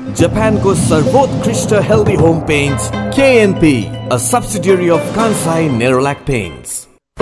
जापानको सर्वोत्कृष्ट healthy home paints KNP, a subsidiary of Kansai Nerolac Paints.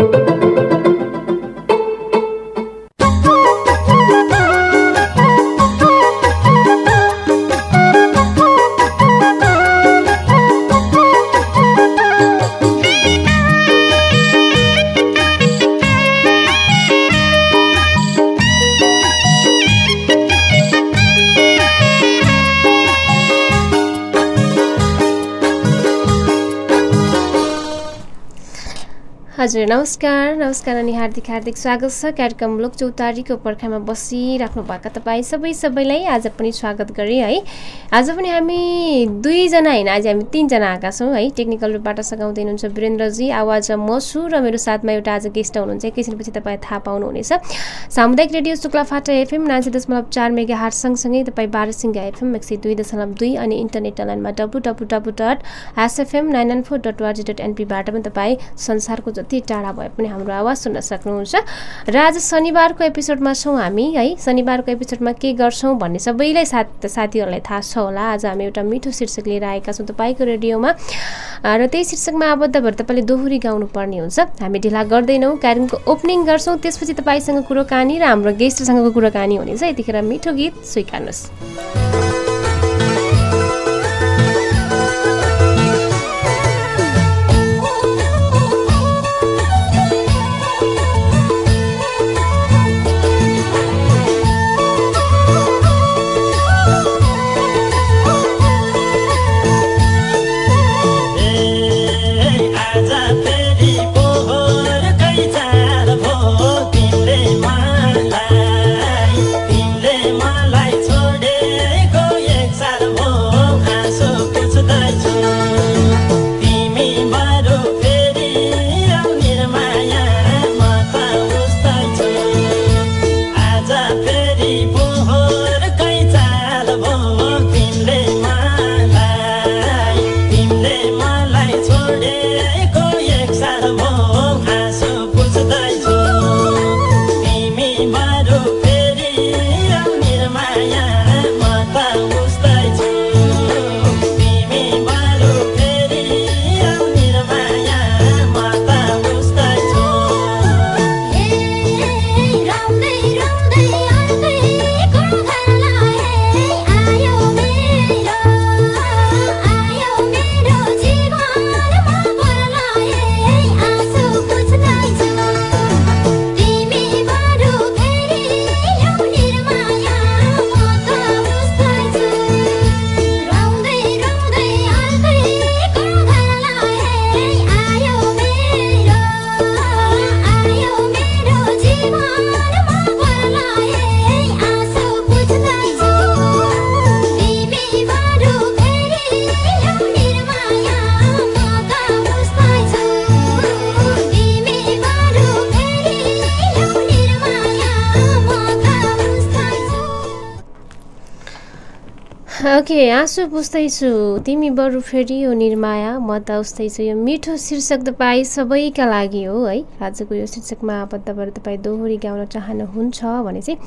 हजुर नमस्कार अनि हार्दिक स्वागत छ कार्यक्रम लोकचौतारीको पर्खामा बसिराख्नु भएका तपाईँ सबैलाई आज पनि स्वागत गरे है। आज पनि हामी दुईजना हैन, आज हामी तीनजना आएका छौँ है। टेक्निकल रूपबाट सघाउँदै हुनुहुन्छ वीरेन्द्रजी, आवाज म छु र मेरो साथमा एउटा आज गेस्ट हुनुहुन्छ, एकैछिनपछि तपाईँ थाहा पाउनुहुनेछ। सामुदायिक रेडियो शुक्लाफाटा FM 90.4 मेगाहर्ज सँगसँगै तपाईँ बारसिंगा FM 102.2 अनि इन्टरनेट लाइनमा www.sfm994.org.np बाट पनि तपाईँ संसारको जति टाढा भए पनि हाम्रो आवाज सुन्न सक्नुहुन्छ। र आज शनिबारको एपिसोडमा छौँ हामी है। शनिबारको एपिसोडमा के गर्छौँ भन्ने सबैलाई साथीहरूलाई थाहा छ होला। आज हामी एउटा मिठो शीर्षक लिएर आएका छौँ तपाईँको रेडियोमा र त्यही शीर्षकमा आबद्ध भएर तपाईँले दोहोरी गाउनु पर्ने हुन्छ। हामी ढिला गर्दैनौँ, कार्यक्रमको ओपनिङ गर्छौँ, त्यसपछि तपाईँसँग कुराकानी र हाम्रो गेस्टसँगको कुराकानी हुनेछ। यतिखेर मिठो गीत स्वीकार्नुहोस्। ओके, आँसु बुझ्दैछु तिमी बरु फेरि हो निर्माया म त उस्तैछु। यो मिठो शीर्षक तपाईँ सबैका लागि हो है। आजको यो शीर्षकमा आबद्ध भएर तपाईँ दोहोरी गाउन चाहनुहुन्छ भने चाहिँ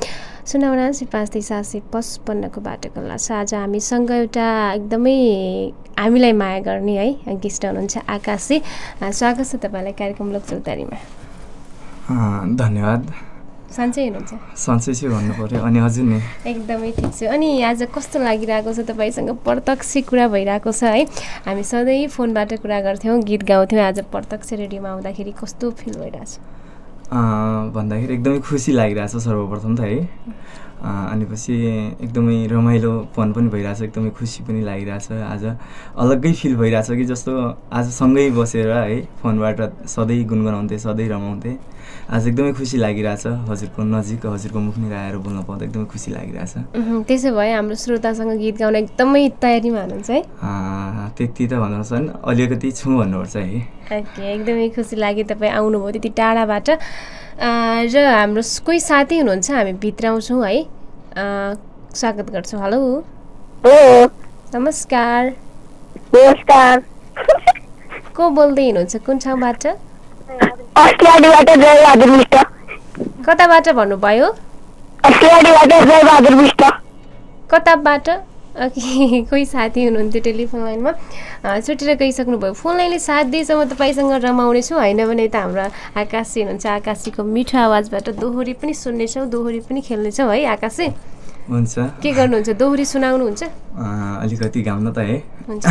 0983 को बाटो कल्ला छ। आज हामीसँग एउटा एकदमै हामीलाई माया गर्ने है गेस्ट हुनुहुन्छ आकाशजी। स्वागत छ तपाईँलाई कार्यक्रम लोकचौतारीमा। धन्यवाद। सन्चै हुनुहुन्छ? सन्चै छु भन्नु पर्यो। अनि हजुर नि? एकदमै ठिक छु। अनि आज कस्तो लागिरहेको छ तपाईँसँग प्रत्यक्ष कुरा भइरहेको छ है। हामी सधैँ फोनबाट कुरा गर्थ्यौँ, गीत गाउँथ्यौँ, आज प्रत्यक्ष रेडियोमा आउँदाखेरि कस्तो फिल भइरहेछ? भन्दाखेरि एकदमै खुसी लागिरहेछ सर्वप्रथम त है। अनि पछि एकदमै रमाइलो पन पनि भइरहेछ, एकदमै खुसी पनि लागिरहेछ। आज अलग्गै फिल भइरहेछ कि जस्तो आज सँगै बसेर है फोनबाट सधैँ गुनगुनाउँथे, सधैँ रमाउँथे। आज एकदमै खुसी लागिरहेछ हजुरको नजिक, हजुरको मुखनिर आएर बोल्न पाउँदा एकदमै खुसी लागिरहेछ। त्यसो भए हाम्रो श्रोतासँग गीत गाउन एकदमै तयारीमा हुनुहुन्छ है? त्यति त भन्नुपर्छ नि, अलिकति छु भन्नुपर्छ है। ओके, एकदमै खुसी लाग्यो तपाईँ आउनुभयो त्यति टाढाबाट। र हाम्रो कोही साथी हुनुहुन्छ, हामी भित्र आउँछौँ है, स्वागत गर्छौँ। हेलो नमस्कार। नमस्कार। को बोल्दै हुनुहुन्छ, कुन ठाउँबाट? अस्ट्रेलियाबाट जयबहादुर विष्ट। कताबाट भन्नुभयो? अस्ट्रेलियाबाट जयबहादुर विष्ट। कताबाट? ओके कोही साथी हुनुहुन्थ्यो टेलिफोन लाइनमा छुटेर गइसक्नुभयो फोन लाइनले साथ दिएछ म तपाईँसँग रमाउने छु होइन भने त हाम्रो आकाशी हुनुहुन्छ आकाशीको मिठो आवाजबाट दोहोरी पनि सुन्नेछौँ दोहोरी पनि खेल्नेछौँ है आकाशी हुन्छ के गर्नुहुन्छ दोहोरी सुनाउनुहुन्छ अलिकति गाउन त है हुन्छ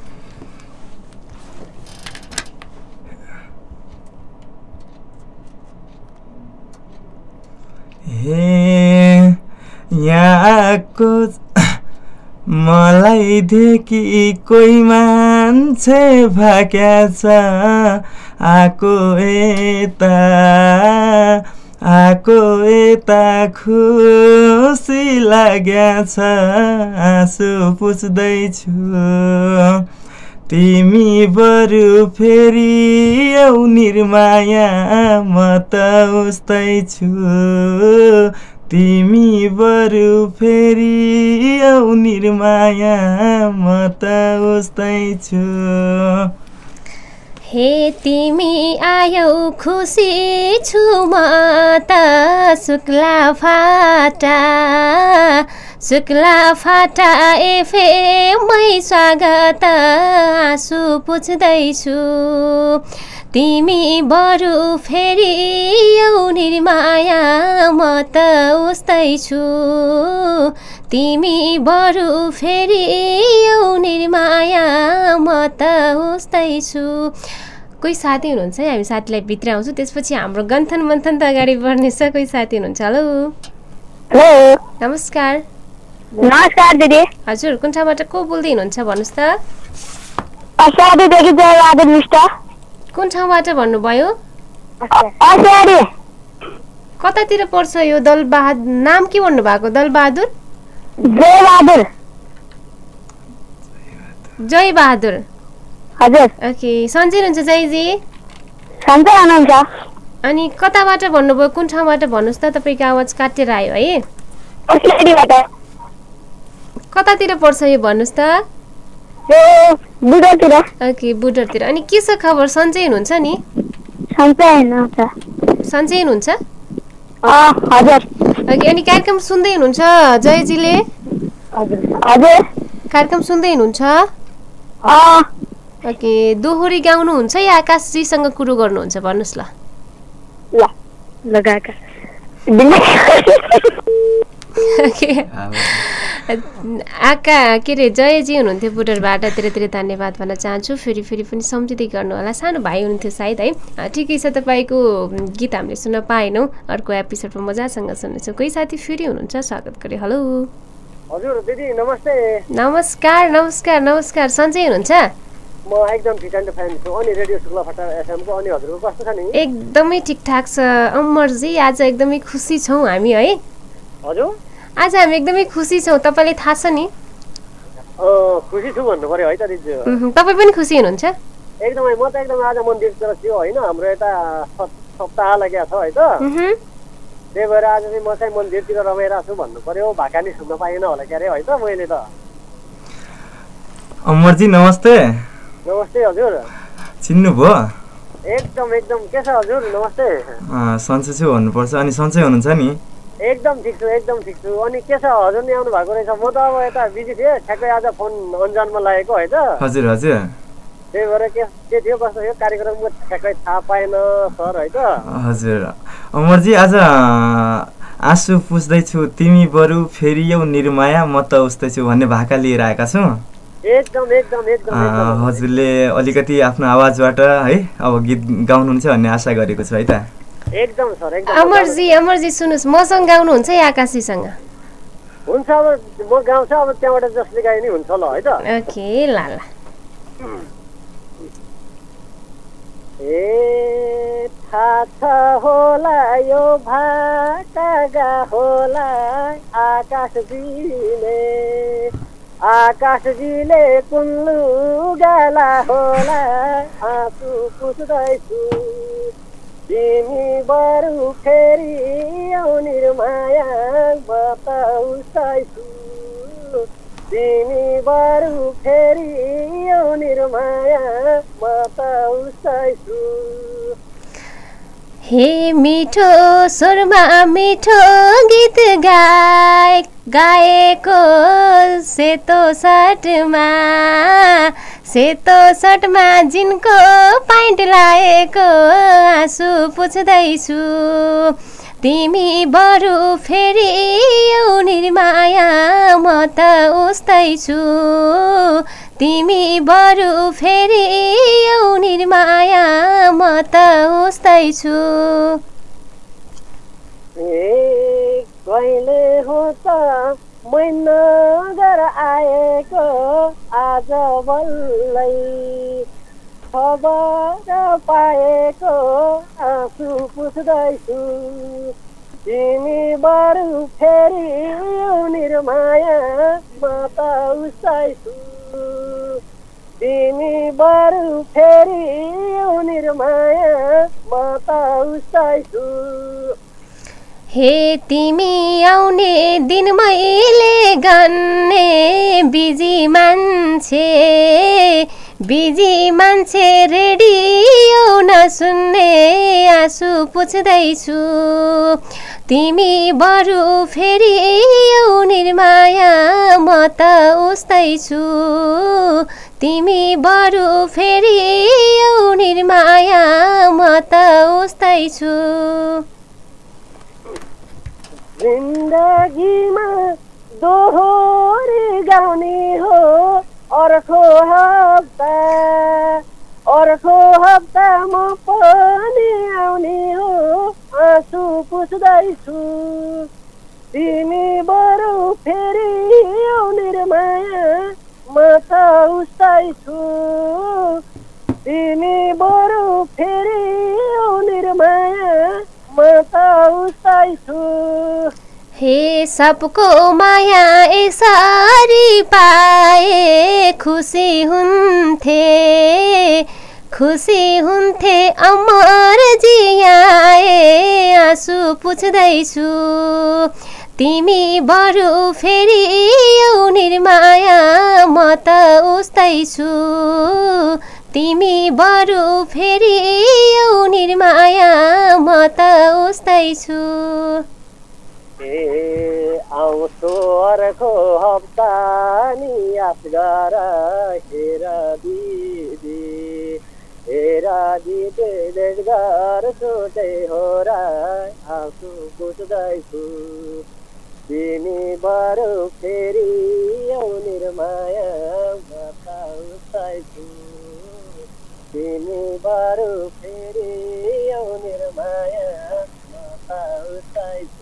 हे यहाँको मलाई देखि कोही मान्छे भाग्या छ आको यता खुसी लाग्या छ आँसु पुछ्दैछु तिमी बरु फेरि आऊ निर्माया म त उस्तै छु तिमी बरु फेरि आऊ निर्माया म त उस्तै छु हे तिमी आयौ खुसी छु म त शुक्ला फाटा एफएमै स्वागत आँसु पुछ्दैछु तिमी बरु फेरि आऊ निर्माया म त उस्तै छु तिमी बरु फेरि आऊ निर्माया म त उस्तै छु कोही साथी हुनुहुन्छ है हामी साथीलाई भित्र आउँछौँ त्यसपछि हाम्रो गन्थन मन्थन त अगाडि बढ्नेछ कोही साथी हुनुहुन्छ हेलो नमस्कार नमस्कार दिदी हजुर कुन ठाउँबाट को बोल्दै हुनुहुन्छ भन्नुहोस् त अस्याडीदेखि जयबहादुर मिष्ट कुन ठाउँबाट भन्नुभयो अस्याडी कतातिर पर्छ यो दलबहादुर नाम के भन्नुभएको दलबहादुर जयबहादुर हजुर ओके सन्चै हुनुहुन्छ जयजी सन्चै हुनुहुन्छ अनि कताबाट भन्नुभयो कुन ठाउँबाट भन्नुहोस् त तपाईँको आवाज काटेर आयो है अस्याडीबाट कतातिर पर्छ यो भन्नुहोस् त बुढोतिर ओके बुढरतिर अनि के छ खबर सन्चै हुनुहुन्छ नि सन्चै हुनुहुन्छ सन्चै हुनुहुन्छ हजुर ओके अनि कार्यक्रम सुन्दै हुनुहुन्छ जयजीले हजुर कार्यक्रम सुन्दै हुनुहुन्छ ओके दोहोरी गाउनुहुन्छ या आकाशजीसँग कुरो गर्नुहुन्छ भन्नुहोस् ल लगाएका आका के अरे जयजी हुनुहुन्थ्यो बुढरबाट धेरै धन्यवाद भन्न चाहन्छु फेरि पनि सम्झिँदै गर्नु होला सानो भाइ हुनुहुन्थ्यो सायद है ठिकै छ तपाईँको गीत हामीले सुन्न पाएनौँ अर्को एपिसोडमा मजासँग सुन्नेछौँ कोही साथी फेरि हुनुहुन्छ स्वागत गरे हेलो हजुर दिदी नमस्ते नमस्कार सन्चै हुनुहुन्छ म एकदम फिट एन्ड फाइन छु अनि रेडियो शुक्लाफाटा एफएमको अनि हजुरको कस्तो छ नि एकदमै ठिकठाक छ अमरजी आज एकदमै खुसी छौँ हामी है हजुर आज हामी एकदमै खुसी छौँ तपाईँलाई थाहा छ नि खुसी छु भन्नु पर्यो है त दिदी तपाईँ पनि खुसी हुनुहुन्छ एकदमै म त एकदम आज मन्दिरतिर छु होइन हाम्रो यता सप्ताह लागेको छ है त त्यही भएर आज चाहिँ म चाहिँ मन्दिरतिर रमाइरहेको छु भन्नु पर्यो भाकानी सुन्न पाएन होला के अरे है त मैले त अमरजी नमस्ते नमस्ते हजुर चिन्नुभयो एकदम के छ हजुर नमस्ते सन्चै छु भन्नुपर्छ अनि सन्चै हुनुहुन्छ नि एकदम ठिक छु अनि के छ हजुर नि आउनु भएको रहेछ म त अब यता बिजी थिएँ ठ्याक्कै आज फोन अनजानमा लागेको है त हजुर त्यही भएर के थियो कस्तो थियो कार्यक्रमको ठ्याक्कै थाहा पाएन सर है त हजुर अमरजी आज आँसु पुछ्दैछु तिमी बरु फेरि यौ निर्माया म त उस्तै छु भन्ने भाका लिएर आएका छौँ एकदम हजुरले अलिकति आफ्नो आवाजबाट है अब गीत गाउनुहुन्छ भन्ने आशा गरेको छु है त एकदम सर अमरजी सुन्नुहोस् मसँग गाउनुहुन्छ या आकाशीसँग हुन्छ अब म गाउँछु अब त्यहाँबाट जसले गाए नि हुन्छ ल है त ओके ल ए थाहा छ होला यो भाका होला आकाशजीले कुन लुगाला होला आँसु पुछ्दैछु तिमी बरु फेरि आऊ निर्माया म त उस्तै छु तिमी बरु फेरि आऊ निर्माया म त उस्तै छु हे मिठो स्वरमा मिठो गीत गाए गाएको सेतो सर्टमा जिनको पाइन्ट लाएको आँसु पुछ्दैछु तिमी बरु फेरि निर्माया म त उस्तै छु तिमी बरु फेरि निर्माया म त उस्तै छु कहिले हो त महिनागर आएको आज बल्लै खबर पाएको आँसु पुछ्दैछु तिमी बरु फेरि निर्माया म त उस्तै छु तिमी बरु फेरि निर्माया म त उस्तै छु हे तिमी आउने दिन मैले गन्ने बिजी मान्छे रेडियो नसुन्ने आँसु पुछ्दैछु तिमी बरु फेरि निर्माया म त उस्तै छु तिमी बरु फेरि निर्माया म त उस्तै छु जिन्दगीमा दोहोरी गाउने हो अर्को हप्ता म पनि आउने हो आँसु पुछ्दैछु तिमी बरु फेरि निर्माया म त उस्तै छु तिमी बरु फेरि निर्माया म त उस्तै छु हे सबको माया यसरी पाए खुसी हुन्थे अमर जियाए आँसु पुछ्दैछु तिमी बरु फेरि निर्माया म त उस्तै छु तिमी बरु फेरि निर्माया म त उस्तै छु आउँछो अर्को हप्ता नि आश गर हेर दिदी देशगर सोचै हो र आँसु पुछ्दैछु तिमी बरु फेरि निर्माया म त उस्तै छु तिमी बरु फेरि निर्माया म त उस्तै छु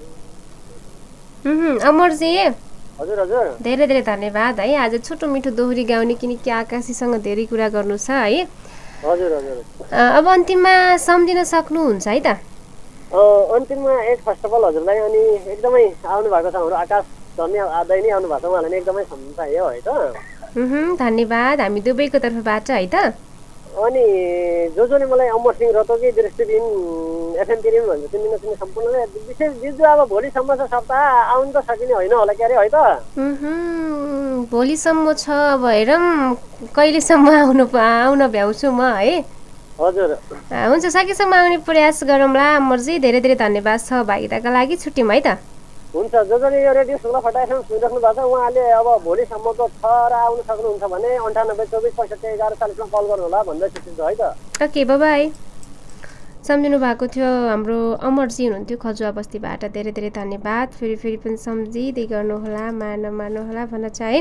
अमरजी हजुर हजुर धेरै धेरै धन्यवाद है आज छोटो मिठो दोहोरी गाउने किनकि आकाशीसँग धेरै कुरा गर्नु छ है हजुर हजुर अब अन्तिममा सम्झिन सक्नुहुन्छ है त अन्तिममा फर्स्ट अफ अल हजुरलाई अनि एकदमै आउनु भएको छ हाम्रो आकाश धन्य आदै नै आउनु भएको छ उहाँलाई नै एकदमै सम्झायो है त धन्यवाद हामी दुबईको तर्फबाट है त अनि जसले मलाई अमर सिंह रतोकी दृष्टिबिन एफएम तिरिम भन्छ चिन्ने सम्पूर्णलाई विशेष जिजु अब भोलिसम्म छ सप्ताह आउनु त सकिने होइन होला क्यारे है त भोलिसम्म छ अब हेरौँ कहिलेसम्म आउन भ्याउँछु म है हजुर हुन्छ सकेसम्म आउने प्रयास गरौँला अमरजी धेरै धेरै धन्यवाद सहभागिताका लागि छुट्यौँ है त हुन्छ जसले यो रेडियो सुन्दा फटाएसम्म सुनिराख्नु भएको छ उहाँले अब भोलिसम्मको छ र आउनु सक्नुहुन्छ भने 9824651140मा कल गर्नु होला भन्दै छुट्टिन्छ है त ओके बाइ सम्झिनु भएको थियो हाम्रो अमरजी हुनुहुन्थ्यो खजुवा बस्तीबाट धेरै धेरै धन्यवाद फेरि पनि सम्झिँदै गर्नुहोला मार्नुहोला भन्न चाहे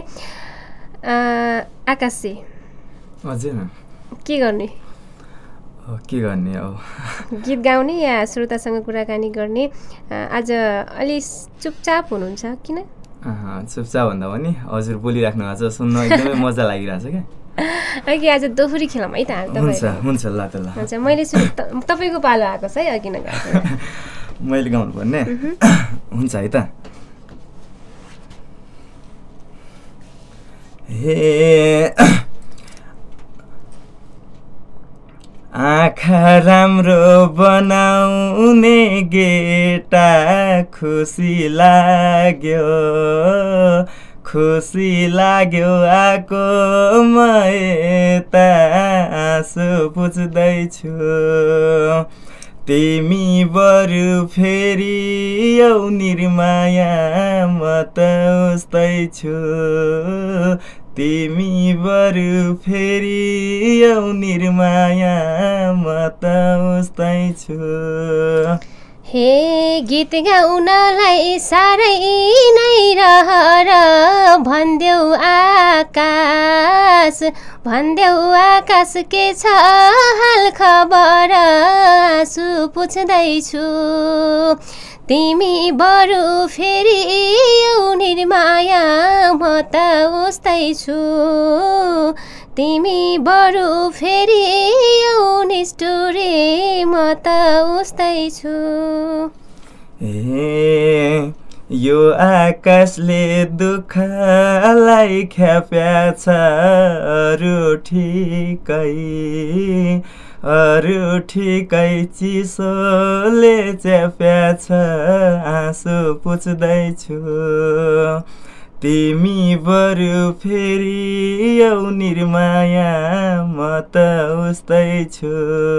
आकाशजी हजुर के गर्ने अब गीत गाउने या श्रोतासँग कुराकानी गर्ने आज अलि चुपचाप हुनुहुन्छ किन चुपचाप भन्दा पनि हजुर बोलिराख्नु भएको छ सुन्न एकदमै मजा लागिरहेछ क्या अघि आज दोहोरी खेलौँ है त हुन्छ ल त ल हुन्छ मैले तपाईँको पालो आएको छ है अघि नगाएको मैले गाउनु पर्ने हुन्छ है त हे आँखा राम्रो बनाउने गेटा खुसी लाग्यो आको मयता आँसु पुछ्दैछु तिमी बरु फेरि यौ निर्माया म त उस्तै छु तिमी बरु फेरि यौ निर्माया म त उस्तै छु हे गीत गाउनलाई साह्रै नै रहर भन्देऊ आकाश के छ हाल खबर आँसु पुछ्दैछु तिमी बरु फेरि यौ निर्माया म त उस्तै छु तिमी बरु फेरि यौ निष्ठुरी म त उस्तै छु यो आकाशले दुःखलाई ख्याप्याछ अरू ठिकै चिसोले च्याप्याछ आँसु पुछ्दैछु तिमी बरु फेरि यौ निर्माया म त उस्तै छु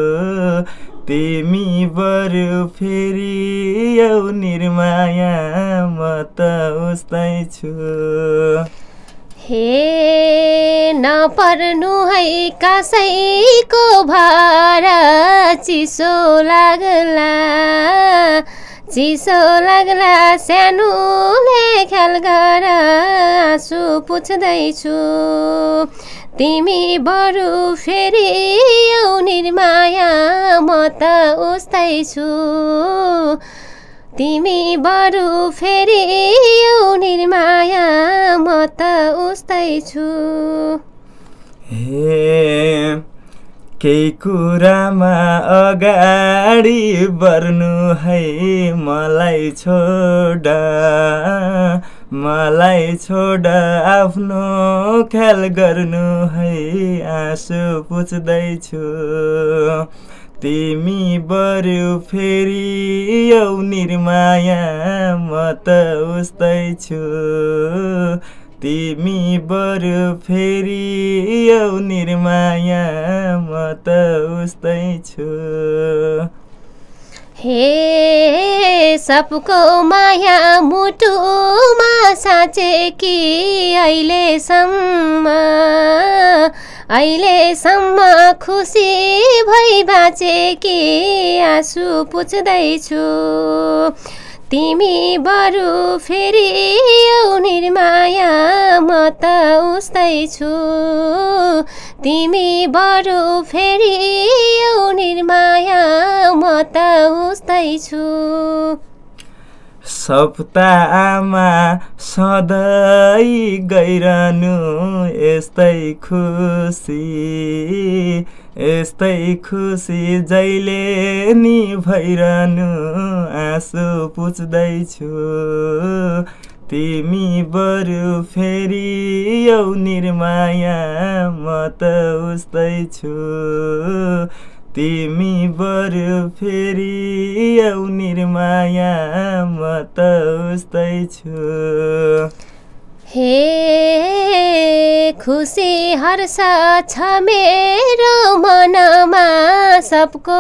तिमी बरु फेरि यौ निर्माया म त उस्तै छु हे नपर्नु है कसैको भार चिसो लाग्ला सानोले ख्याल गर आँसु पुछ्दैछु तिमी बरु फेरि यौ निर्माया म त उस्तै छु तिमी बरु फेरि यौ निर्माया म त उस्तै छु केही कुरामा अगाडि बढ्नु है मलाई छोड आफ्नो ख्याल गर्नु है आँसु पुछ्दैछु तिमी बरु फेरि यौ निर्माया म त उस्तै छु तिमी बरु फेरि यौ निर्माया म त उस्तै छु हे सबको माया मुटुमा साँचे कि अहिलेसम्म खुसी भई बाँचे कि आँसु पुछ्दैछु तिमी बरु फेरि यौ निर्माया म त उस्तै छु तिमी बरु फेरि यौ निर्माया म त उस्तै छु सप्ताहमा सधैँ गइरहनु यस्तै खुसी जहिले नि भइरहनु आँसु पुछ्दैछु तिमी बरु फेरि यौ निर्माया म त उस्तै छु तिमी बरु फेरि यौ निर्माया म त उस्तै छु हे खुसी हर्ष छ मेरो मनमा सबको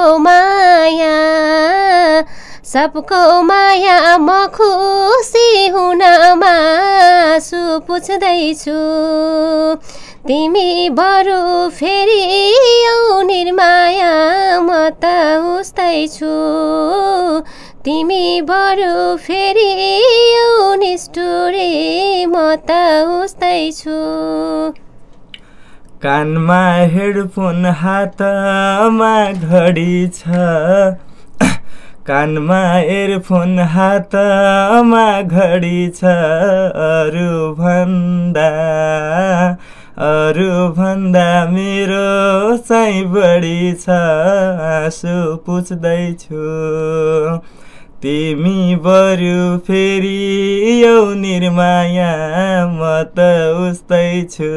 माया म खुसी हुनमा आँसु पुछ्दैछु तिमी बरु फेरि यौ निर्माया म त उस्तै छु तिमी बरु फेरि यौ निष्ठुरी म त उस्तै छु कानमा हेडफोन हातमा घडी छ कानमा एयरफोन हातमा घडी छ अरू भन्दा मेरो चाहिँ बढी छ आँसु पुछ्दैछु तिमी बरु फेरि यौ निर्माया म त उस्तै छु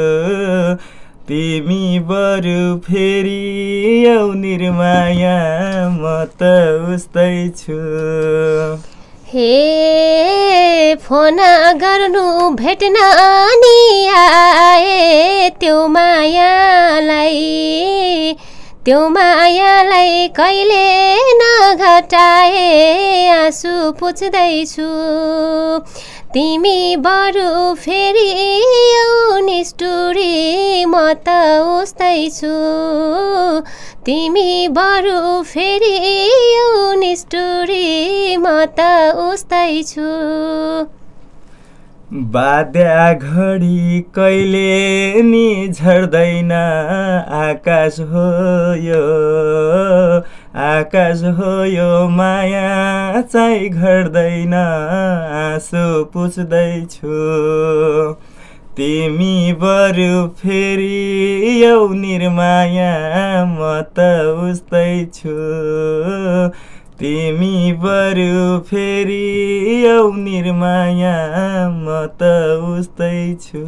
तिमी बरु फेरि यौ निर्माया म त उस्तै छु हे फोन गर्नु भेट्न नि आए त्यो त्यो मायालाई कहिले नघटाए आँसु पुछ्दैछु तिमी बरु फेरि यो निष्ठुरी म त उस्तै छु तिमी बरु फेरि यो निष्ठुरी म त उस्तै छु बाध्या घडी कहिले नि झर्दैन आकाश हो यो माया चाहिँ घट्दैन आँसु पुछ्दैछु तिमी बरु फेरि यौ निर्माया म त उस्तै छु तिमी बरु फेरि यौ निर्माया म त उस्तै छु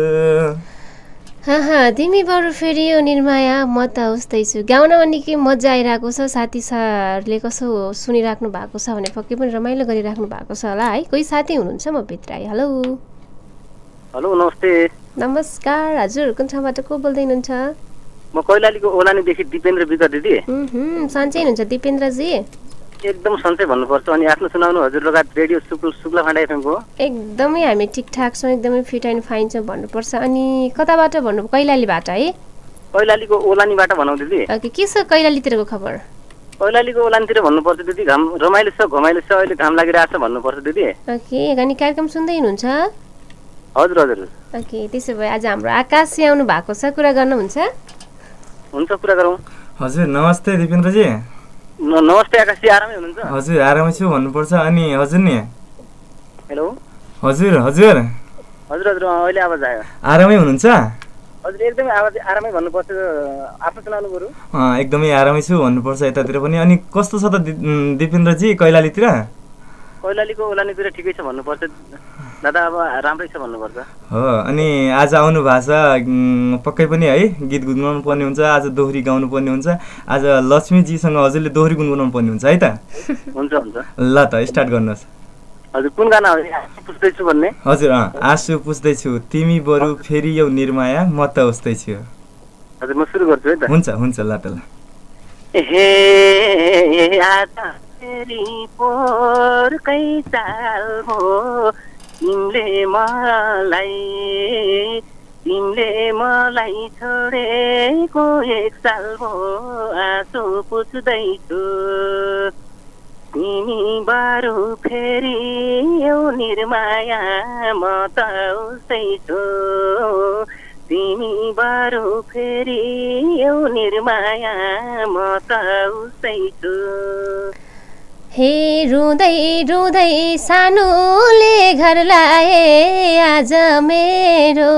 तिमी बरु फेरि यो निर्माया म त उस्तै छु गाउनमा निकै मजा आइरहेको छ साथीहरूले कसो सुनिराख्नु भएको छ भने पक्कै पनि रमाइलो गरिराख्नु भएको छ होला है कोही साथी हुनुहुन्छ म भित्राइ हेलो हेलो नमस्ते नमस्कार हजुर कुन ठाउँबाट को बोल्दै हुनुहुन्छ म कैलालीको ओलानीदेखि दिपेन्द्र विका दिदी सन्चै हुनुहुन्छ दिपेन्द्रजी एकदम सन्चै भन्नुपर्छ अनि आफ्नो सुनाउनु हजुर लगायत रेडियो शुक्ला फाँडा एफएमको एकदमै हामी ठिकठाक छौँ एकदमै फिट एन्ड फाइन छौँ भन्नुपर्छ अनि कताबाट भन्नु कैलालीबाट है कैलालीको ओलानीबाट भनौँ दिदी ओके के छ कैलालीतिरको खबर कैलालीको ओलानीतिर भन्नुपर्छ दिदी घाम रमाइलो छ घमाइलो छ अहिले घाम लागिरहेको छ भन्नुपर्छ दिदी ओके अनि कार्यक्रम सुन्दै हुनुहुन्छ हजुर हजुर ओके त्यसो भए आज हाम्रो आकाश आउनु भएको छ कुरा गर्नुहुन्छ हुन्छ कुरा गरौँ हजुर नमस्ते दिपेन्द्रजी नमस्ते आकाशजी आरामै हुनुहुन्छ हजुर आरामै छु भन्नुपर्छ अनि हजुर नि हेलो हजुर हजुर हजुर हजुर अहिले आवाज आयो आरामै हुनुहुन्छ हजुर एकदमै आवाज आरामै भन्नुपर्छ आफ्नो सुनाउनु बरु एकदमै आरामै छु भन्नुपर्छ यतातिर पनि अनि कस्तो छ त दिपेन्द्रजी कैलालीतिर कैलालीको ओलानीतिर ठिकै छ भन्नुपर्छ दादा अब राम्रै छ भन्नुपर्छ हो अनि आज आउनु भएको छ पक्कै पनि है गीत गुनगुनाउनु पर्ने हुन्छ आज दोहोरी गाउनु पर्ने हुन्छ आज लक्ष्मीजीसँग हजुरले दोहोरी गुनगुनाउनु पर्ने हुन्छ है त हुन्छ हुन्छ ल त स्टार्ट गर्नुहोस् हजुर कुन गाना हो पुछ्दैछु भन्ने हजुर आँसु पुछ्दैछु तिमी बरु फेरि यौ निर्माया म त उस्तै छु हजुर म सुरु गर्छु है त हुन्छ हुन्छ ल त ल हे आधा फेरि पोरकै चाल हो तिमीले मलाई छोडेको एक साल हो आँसु पुछ्दैछु तिमी बरु फेरि यौ निर्माया म त उस्तै छु तिमी बरु फेरि यौ निर्माया म त उस्तै छु हे रुँदै रुँदै सानोले घर लाए आज मेरो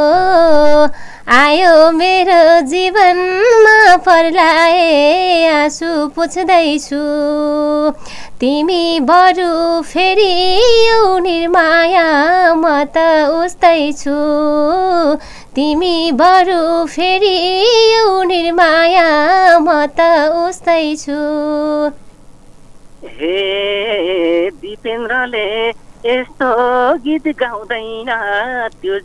आयो मेरो जीवनमा पर्लाए आँसु पुछ्दैछु तिमी बरु फेरि यौ निर्माया म त उस्तै छु तिमी बरु फेरि यौ निर्माया म त उस्तै छु हे दिपेन्द्रले यस्तो गीत गाउँदैन त्यो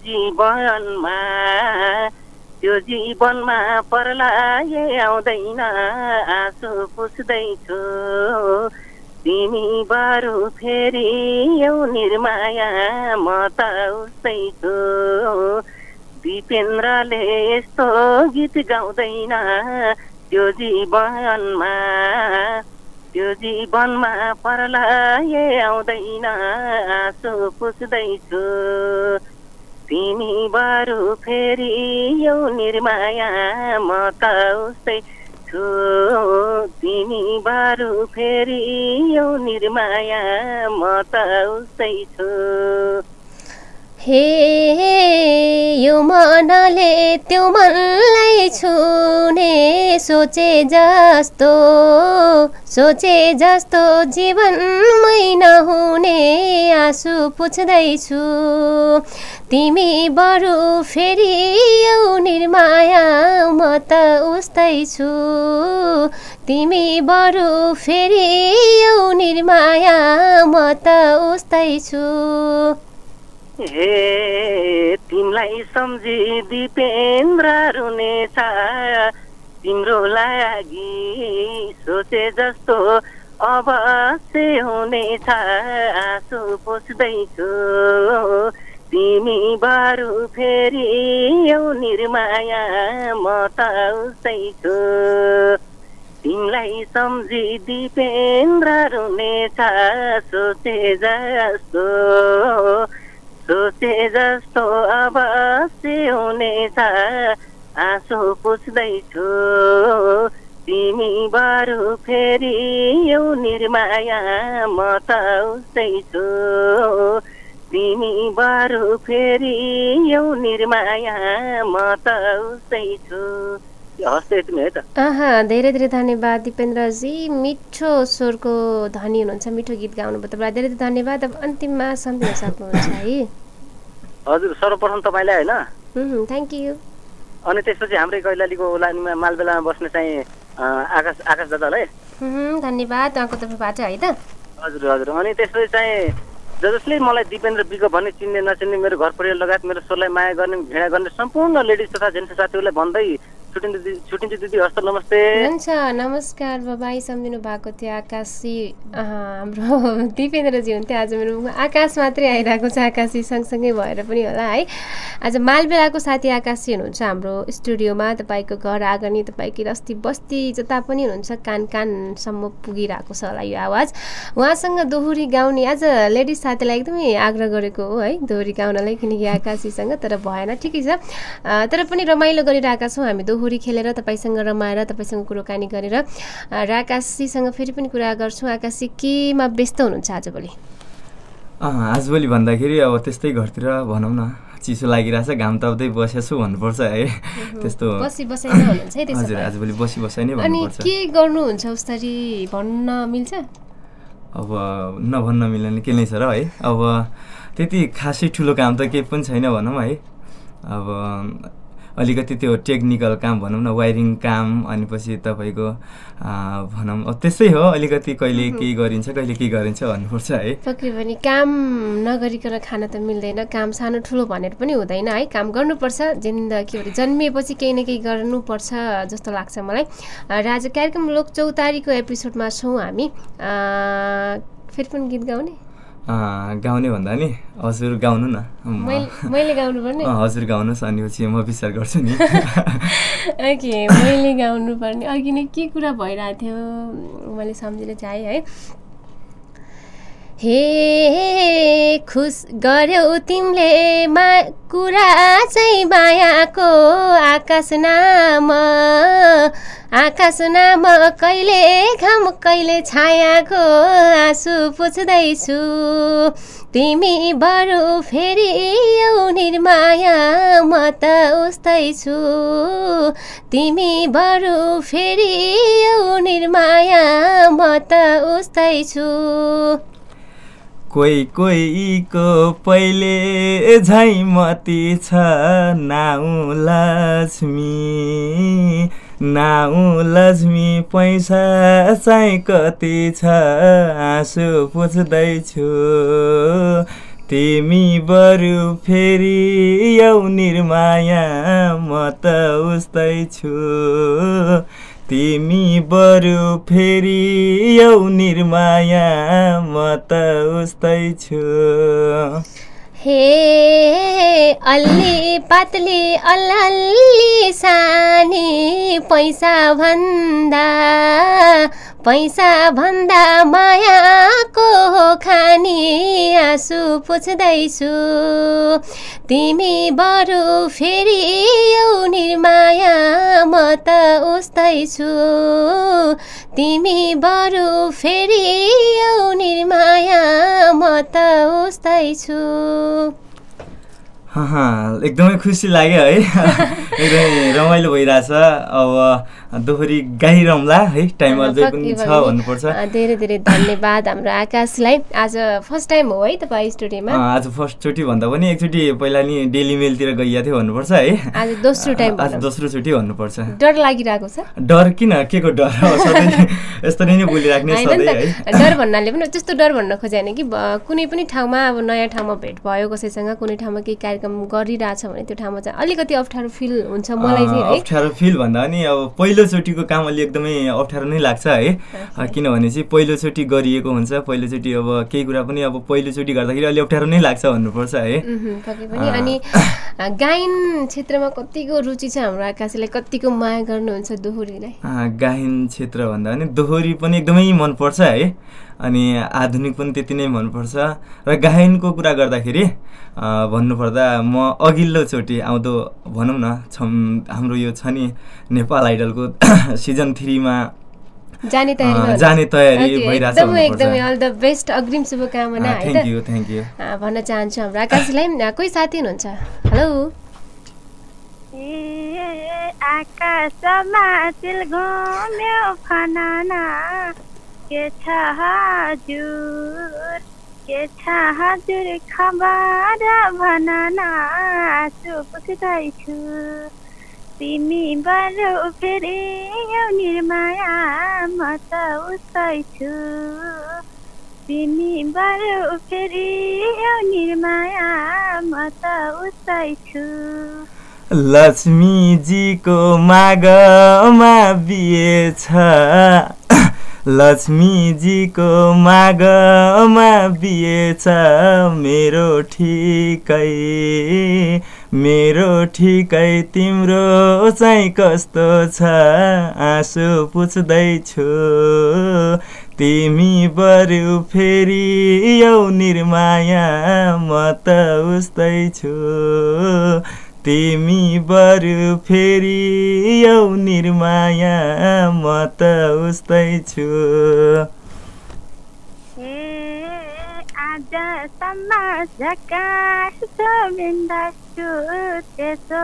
जीवनमा पर्लाए आउँदैन आँसु पुछ्दैछु तिमी बरु फेरि यौ निर्माया म त उस्तै छु दिपेन्द्रले यस्तो गीत गाउँदैन त्यो जीवनमा पर्लाए आउँदैन आँसु पुछ्दैछु तिमी बरु फेरि यौ निर्माया म त उस्तै छु तिमी बरु फेरि यौ निर्माया म त उस्तै छु हे यो मनले त्यो मनलाई छुने सोचे जस्तो जीवनमै नहुने आँसु पुछ्दैछु तिमी बरु फेरि यौ निर्माया म त उस्तै छु तिमी बरु फेरि यौ निर्माया म त उस्तै छु हे तिमीलाई सम्झी दिपेन्द्र रुनेछ तिम्रो लागि सोचे जस्तो अवश्य हुनेछ आँसु पुछ्दैछु तिमी बरु फेरि यौ निर्माया म त उस्तै छु तिमीलाई सम्झी दिपेन्द्र रुनेछ सोचे जस्तो अवश्य हुनेछ आँसु पुछ्दैछु तिमी बरु फेरि यौ निर्माया म त उस्तै छु तिमी बरु फेरि यौ निर्माया म त उस्तै छु धेरै धेरै धन्यवाद दिपेन्द्रजी मिठो स्वरको धनी हुनुहुन्छ मिठो गीत गाउनुभयो तपाईँलाई धेरै धेरै धन्यवाद अब अन्तिममा सम्झिन सक्नुहुन्छ है हजुर सर्वप्रथम तपाईँलाई होइन थ्याङ्क यू अनि त्यसपछि हाम्रै कैलालीको ओलानीमा मालबेलामा बस्ने चाहिँ आकाश दादालाई धन्यवाद उहाँको तर्फबाट है त हजुर हजुर अनि त्यसपछि चाहिँ जसले मलाई दिपेन्द्र विक भन्ने चिन्ने नचिन्ने मेरो घर परिवार लगायत मेरो स्वरलाई माया गर्ने घृणा गर्ने सम्पूर्ण लेडिज तथा जेन्ट्स साथीहरूलाई भन्दै छुटिन्छ दिदी हस्त नमस्ते हुन्छ नमस्कार बाबाई सम्झिनु भएको थियो आकाशी हाम्रो दिपेन्द्रजी हुन्थ्यो आज मेरो आकाश मात्रै आइरहेको छ आकाशी सँगसँगै भएर पनि होला है आज मालबेलाको साथी आकाशी हुनुहुन्छ हाम्रो स्टुडियोमा तपाईँको घर आँगनी तपाईँको रस्ती बस्ती जता पनि हुनुहुन्छ कान कानसम्म पुगिरहेको छ होला यो आवाज उहाँसँग दोहोरी गाउने आज लेडिज साथीलाई एकदमै आग्रह गरेको हो है दोहोरी गाउनलाई किनकि आकाशीसँग तर भएन ठिकै छ तर पनि रमाइलो गरिरहेका छौँ हामी दोहोरी खेलेर तपाईँसँग रमाएर तपाईँसँग कुराकानी गरेर र आकाशीसँग फेरि पनि कुरा गर्छौँ आकाशी केमा व्यस्त हुनुहुन्छ आजभोलि आजभोलि भन्दाखेरि अब त्यस्तै घरतिर भनौँ न चिसो लागिरहेछ घाम ताप्दै बसेको छु भन्नुपर्छ है त्यस्तो बसी बसाइमा हुनुहुन्छ है त्यसो हजुर आजभोलि बसी बसाइ नै भन्नुपर्छ अनि के गर्नुहुन्छ उसरी भन्न मिल्छ अब नभन्न मिल्ने के नै छ र है अब त्यति खासै ठुलो काम त केही पनि छैन भनौँ है अब अलिकति त्यो टेक्निकल काम भनौँ न वायरिङ काम अनि पछि तपाईँको भनौँ त्यस्तै हो अलिकति कहिले केही गरिन्छ कहिले केही गरिन्छ भन्नुपर्छ है पक्कै पनि काम नगरिकन खान त मिल्दैन काम सानो ठुलो भनेर पनि हुँदैन है काम गर्नुपर्छ जिन्दगी जन्मिएपछि केही न केही गर्नुपर्छ जस्तो लाग्छ मलाई र आज कार्यक्रम लोक चौतारीको एपिसोडमा छौँ हामी फेरि पनि गीत गाउने भन्दा नि हजुर गाउनु न मैले गाउनु पर्ने हजुर गाउनुहोस् अनि पछि म विचार गर्छु नि ओके मैले गाउनु पर्ने अघि नै के कुरा भइरहेको थियो मैले सम्झिन चाहेँ है हे खुस गर्यौ तिमीले कुरा चाहिँ मायाको आकाश नाम कहिले घाम कहिले छायाको आँसु पुछ्दैछु तिमी बरु फेरि यौ निर्माया म त उस्तै छु तिमी बरु फेरि यौ निर्माया म त उस्तै छु कोही कोहीको पहिले झै मती छ नाउ लक्ष्मी पैसा चाहिँ कति छ आँसु पुछ्दैछु तिमी बरु फेरि यौ निर्माया म त उस्तै छु तिमी बरु फेरि यौ निर्माया म त उस्तै छु हे अल्ली पातली अल्ली सानी पैसा भन्दा मायाको खानी आँसु पुछ्दैछु तिमी बरु फेरि यौ निर्माया म त उस्तै छु तिमी बरु फेरि यौ निर्माया म त उस्तै छु एकदमै खुसी लाग्यो है एकदमै रमाइलो भइरहेछ अब दोहोरी गाइरहँला है टाइम अझै पनि छ भन्नुपर्छ धेरै धेरै धन्यवाद हाम्रो आकाशलाई आज फर्स्ट टाइम हो है तपाईँ स्टुडियोमा आज फर्स्ट चोटि भन्दा पनि एकचोटि पहिला नि डेली मेलतिर गइया थियो भन्नुपर्छ है आज दोस्रो टाइम आज दोस्रो चोटि भन्नुपर्छ डर लागिरहेको छ डर किन के को डर यस्तरी नै बोलिराख्ने सधैँ है डर भन्नाले पनि त्यस्तो डर भन्न खोजेन कि कुनै पनि ठाउँमा अब नयाँ ठाउँमा भेट भयो कसैसँग कुनै ठाउँमा केही कार्यक्रम कार्यक्रम गरिरहेछ भने त्यो ठाउँमा चाहिँ अलिकति अप्ठ्यारो फिल हुन्छ मलाई चाहिँ है। अप्ठ्यारो फिल भन्दा पनि अब पहिलोचोटिको काम अलि एकदमै अप्ठ्यारो नै लाग्छ है, किनभने चाहिँ पहिलोचोटि गरिएको हुन्छ। पहिलोचोटि अब केही कुरा पनि अब पहिलोचोटि गर्दाखेरि अलि अप्ठ्यारो नै लाग्छ भन्नुपर्छ है। पक्कै पनि। अनि गायन क्षेत्रमा कतिको रुचि छ हाम्रो आकाशलाई, कतिको माया गर्नुहुन्छ दोहोरीलाई? गायन क्षेत्र भन्दा पनि दोहोरी पनि एकदमै मनपर्छ है, अनि आधुनिक पनि त्यति नै मनपर्छ। र गायनको कुरा गर्दाखेरि भन्नुपर्दा म अघिल्लोचोटि आउँदो भनौँ न हाम्रो यो छ नि नेपाल आइडलको सिजन 3 मा जाने तयारी भइरहेछ। एकदमै अल द बेस्ट, अग्रिम शुभकामना है त। थ्यांक यू भन्न चाहन्छु हाम्रो आकाशलाई। कोही साथी हुनुहुन्छ? हेलो। आकाशमा चिल घुम्यो फनाना के छ हजुर खबर भनना आँसु पुग्दैछु तिमी बरु फेरि निर्माया म त उस्तै छु तिमी बरु फेरि निर्माया म त उस्तै छु। लक्ष्मीजीको मागमा बिहे छ लक्ष्मीजीको मागमा बिहे छ मेरो ठिकै तिम्रो चाहिँ कस्तो छ आँसु पुछ्दैछु तिमी बरु फेरि यौ निर्माया म त उस्तै छु तिमी बरु फेरि यौ निर्माया म त उस्तै छु। आजसम्म झकास बिन्दाछु त्यसो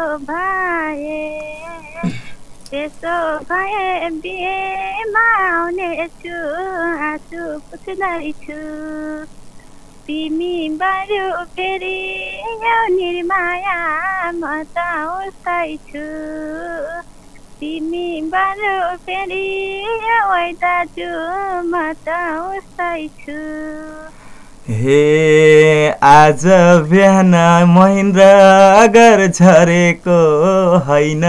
भए बिहेमा आउनेछु आँसु पुछ्दैछु तिमी बरु फेरि यौ निर्माया म त उस्तै छु तिमी बरु फेरि यौ दाजु म त उस्तै छु। हे आज बिहान महेन्द्र घर झरेको होइन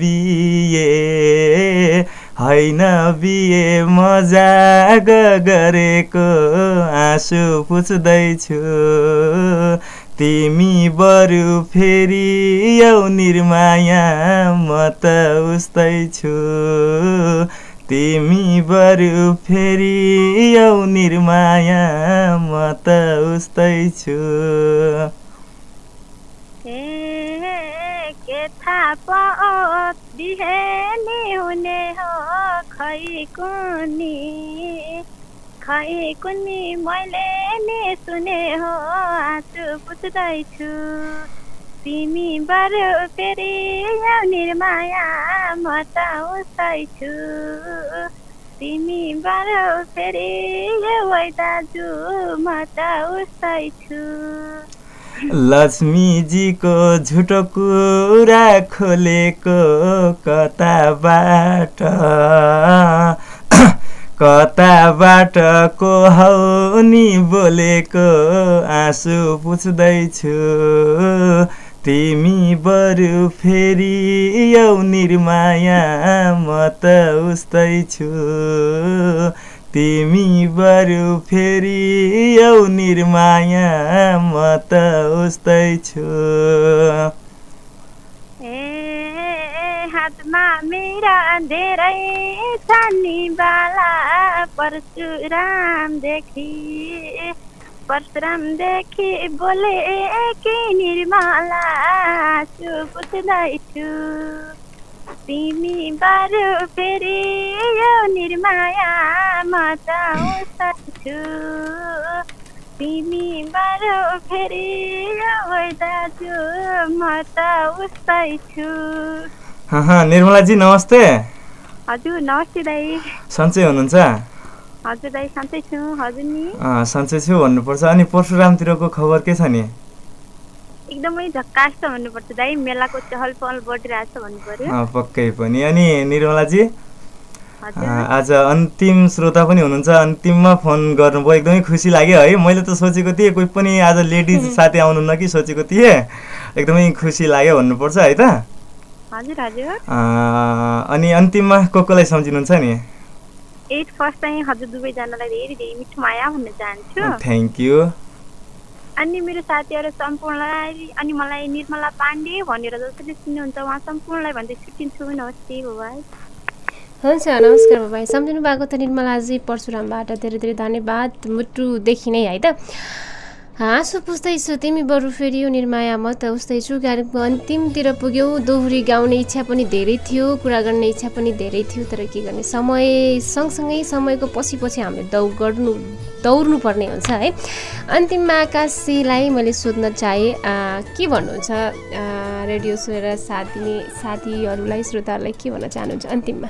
बिहे मजाक गरेको आँसु पुछ्दैछु तिमी बरु फेरि यौ निर्माया म त उस्तै छु तिमी बरु फेरि यौ निर्माया म त उस्तै छु। के थाहा पाओस् बिहे नि हुने हो खै कुनी मैले नि सुने हो आँसु पुछ्दैछु तिमी बरु फेरि यौ निर्माया म त उस्तै छु तिमी बरु फेरि यौ दाजु म त उस्तै छु। लक्ष्मीजीको झुटो कुरा खोलेको कताबाट को हौ नि बोलेको आँसु पुछ्दैछु तिमी बरु फेरि यौ निर्माया म त उस्तै छु तिमी बरु फेरि यौ निर्माया म त उस्तै छु। हातमा मेरा धेरै छन् बाला परशुरामदेखि बोले कि निर्मला आँसु पुछ्दैछु तिमी बरु फेरि यौ निर्माया म त उस्तै छु तिमी बरु फेरि यौ दाजु म त उस्तै छु। निर्मलाजी नमस्ते। हजुर नमस्ते दाइ। सन्चै हुनुहुन्छ? हजुर दाइ सन्चै छु। हजुर नि? सन्चै छु भन्नुपर्छ। अनि परशुरामतिरको खबर के छ नि? एकदमै झक्कास छ भन्नुपर्छ दाइ, मेलाको चहल पहल बढिरहेछ भन्नु पर्यो। पक्कै पनि। अनि निर्मलाजी आज अन्तिम श्रोता पनि हुनुहुन्छ, अन्तिममा फोन गर्नुभयो, एकदमै खुसी लाग्यो है। मैले त सोचेको थिएँ कोही पनि आज लेडिज साथी आउनुहुन्न कि सोचेको थिएँ, एकदमै खुसी लाग्यो भन्नुपर्छ है त। हजुर हजुर। अनि अन्तिममा कोलाई सम्झिनुहुन्छ नि? फर्स्ट चाहिँ हजुर दुवैजनालाई धेरै धेरै मिठो माया भन्न चाहन्छु। Thank you. अनि मेरो साथीहरू सम्पूर्णलाई अनि मलाई निर्मला पाण्डे भनेर जसले चिन्नुहुन्छ उहाँ सम्पूर्णलाई भन्दै छुट्टिन्छु। नमस्ते बाबाई। हुन्छ नमस्कार बाबाई। सम्झिनु भएको त निर्मलाजी परशुरामबाट धेरै धेरै धन्यवाद मुटुदेखि नै है त। हाँसो पुस्दैछु तिमी बरु फेरि यो निर्माया म त उस्तै छु। कार्यक्रमको अन्तिमतिर पुग्यौँ। दोहोरी गाउने इच्छा पनि धेरै थियो, कुरा गर्ने इच्छा पनि धेरै थियो, तर के गर्ने समय सँगसँगै समयको पछि हामीले दौड्नु पर्ने हुन्छ है। अन्तिममा आकाशीलाई मैले सोध्न चाहेँ के भन्नुहुन्छ रेडियो सुनेर साथ दिने साथीहरूलाई श्रोताहरूलाई के भन्न चाहनुहुन्छ अन्तिममा?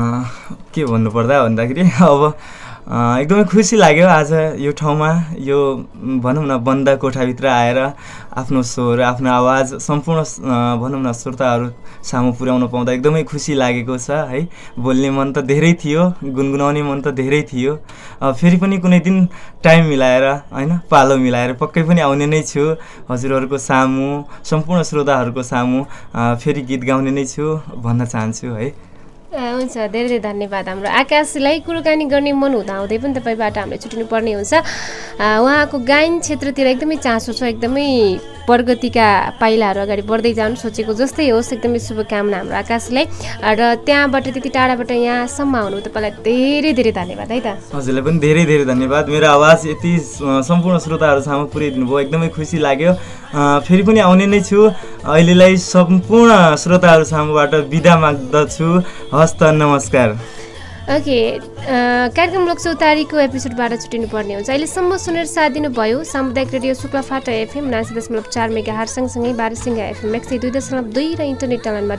के भन्नुपर्दा भन्दाखेरि अब एकदमै खुसी लाग्यो आज यो ठाउँमा यो भनौँ न बन्द कोठाभित्र आएर आफ्नो स्वर आफ्नो आवाज सम्पूर्ण भनौँ न श्रोताहरू सामु पुर्याउन पाउँदा एकदमै खुसी लागेको छ है। बोल्ने मन त धेरै थियो, गुनगुनाउने मन त धेरै थियो। फेरि पनि कुनै दिन टाइम मिलाएर हैन पालो मिलाएर पक्कै पनि आउने नै छु हजुरहरूको सामु, सम्पूर्ण श्रोताहरूको सामु फेरि गीत गाउने नै छु भन्न चाहन्छु है। हुन्छ धेरै धेरै धन्यवाद। हाम्रो आकाशलाई कुराकानी गर्ने मन हुँदाहुँदै पनि तपाईँबाट हामीले छुट्टिनु पर्ने हुन्छ। उहाँको गायन क्षेत्रतिर एकदमै चासो छ, एकदमै प्रगतिका पाइलाहरू अगाडि बढ्दै जानु सोचेको जस्तै होस्। एकदमै शुभकामना हाम्रो आकाशलाई। र त्यहाँबाट त्यति टाढाबाट यहाँसम्म आउनु तपाईँलाई धेरै धेरै धन्यवाद है त। हजुरलाई पनि धेरै धेरै धन्यवाद। मेरो आवाज यति सम्पूर्ण श्रोताहरू सामु पुर्याइदिनु भयो, एकदमै खुसी लाग्यो। फेरि पनि आउने नै छु। अहिलेलाई सम्पूर्ण श्रोताहरू सामुबाट बिदा माग्दछु। हस्त नमस्कार। ओके, कार्यक्रम लोकचौतारीको एपिसोडबाट छुट्टिनु पर्ने हुन्छ। अहिलेसम्म सुनेर साथ दिनुभयो सामुदायिक रेडियो शुक्लाफाटा FM 90.4 मेगाहर्ज सँगसँगै बारसिंगा FM 102.2 र इन्टरनेट लाइनमा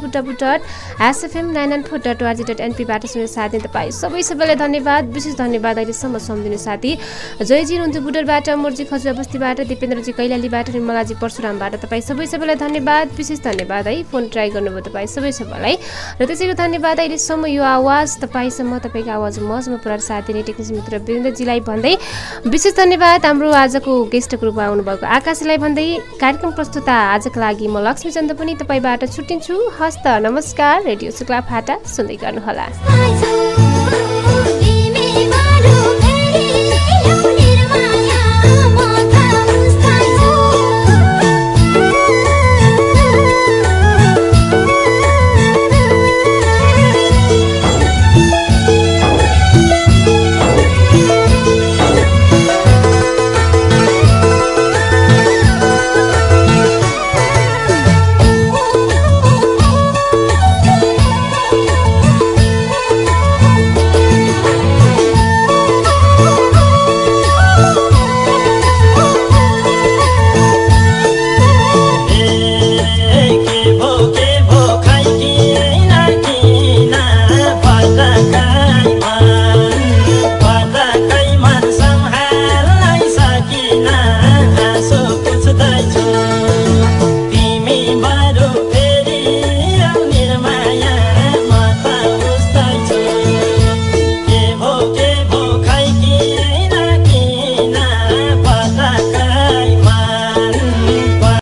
www.sfm994.org.np बाट सुनेर साथ दिने तपाईँ सबैलाई धन्यवाद। विशेष धन्यवाद अहिलेसम्म सम्झिने साथी जयजी हुनुहुन्थ्यो बुटरबाट, मुर्जी खजुरा बस्तीबाट, दिपेन्द्रजी कैलालीबाट, निर्मलाजी परशुरामबाट तपाईँ सबैलाई धन्यवाद। विशेष धन्यवाद है फोन ट्राई गर्नुभयो तपाईँ सबैलाई। र त्यसैको धन्यवाद अहिलेसम्म यो आवाज तपाईँसम्म तपाईँको आवाज मजमा पुऱ्याएर साथ दिने टेक्निसियन मित्र वीरेन्द्रजीलाई भन्दै विशेष धन्यवाद। हाम्रो आजको गेस्टको रूपमा आउनुभएको आकाशलाई भन्दै कार्यक्रम प्रस्तुता आजको लागि म लक्ष्मीचन्द्र पनि तपाईँबाट छुट्टिन्छु। हस्त नमस्कार। रेडियो शुक्लाफाटा सुन्दै गर्नुहोला।